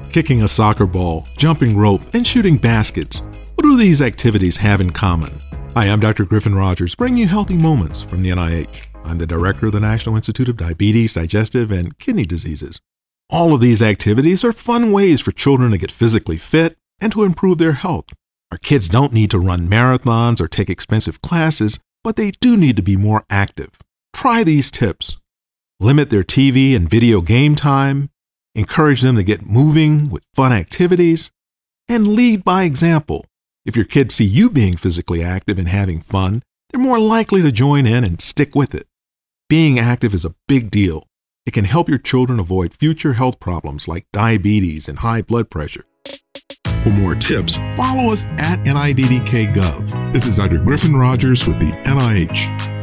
Kicking a soccer ball, jumping rope, and shooting baskets. What do these activities have in common? Hi, I'm Dr. Griffin Rogers, bringing you healthy moments from the NIH. I'm the director of the National Institute of Diabetes, Digestive, and Kidney Diseases. All of these activities are fun ways for children to get physically fit and to improve their health. Our kids don't need to run marathons or take expensive classes, but they do need to be more active. Try these tips. Limit their TV and video game time, encourage them to get moving with fun activities, and lead by example. If your kids see you being physically active and having fun, they're more likely to join in and stick with it. Being active is a big deal. It can help your children avoid future health problems like diabetes and high blood pressure. For more tips, follow us at NIDDK.gov. This is Dr. Griffin Rogers with the NIH.